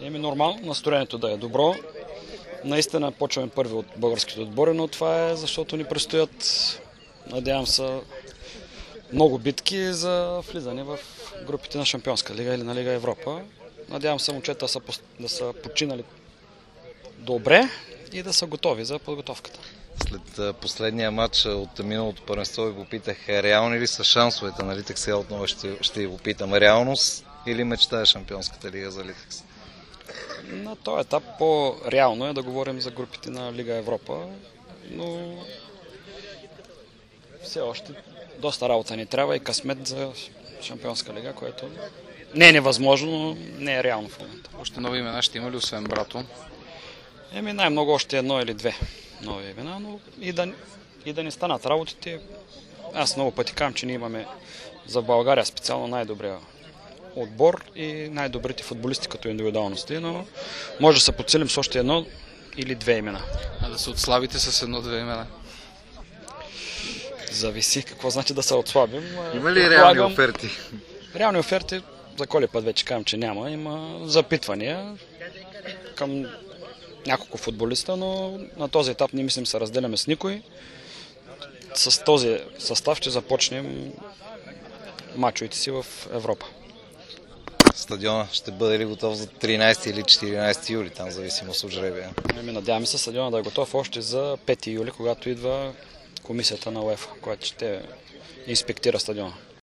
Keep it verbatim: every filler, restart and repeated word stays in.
Еми нормално, настроението да е добро. Наистина почваме първи от българските отбори, но това е защото ни предстоят, надявам се, много битки за влизане в групите на Шампионска лига или на Лига Европа. Надявам се момчета да са, да са починали добре и да са готови за подготовката. След последния матч от миналото първенство ви попитах, реални ли са шансовете на Литекс? Сега отново ще, ще ви попитам, реалност или мечта е Шампионската лига за Литекс? На този етап по-реално е да говорим за групите на Лига Европа, но все още доста работа ни трябва и късмет за Шампионска лига, което не е невъзможно, но не е реално в момента. Още нови имена ще има ли, освен Брато? Еми най-много още едно или две нови имена, но и да, и да ни станат работите. Аз много пъти казвам, че ние имаме за България специално най-добрия отбор и най-добрите футболисти като индивидуалности, но може да се подсилим с още едно или две имена. А да се отслабите с едно-две имена? Зависи какво значи да се отслабим. Има ли реални оферти? Реални оферти, за коли път вече казвам, че няма. Има запитвания към няколко футболиста, но на този етап не мислим се разделяме с никой. С този състав ще започнем мачовете си в Европа. Стадиона ще бъде ли готов за тринайсети или четиринайсети юли, там зависимост от жребия? Ами, надяваме се стадиона да е готов още за пети юли, когато идва комисията на УЕФА, която ще инспектира стадиона.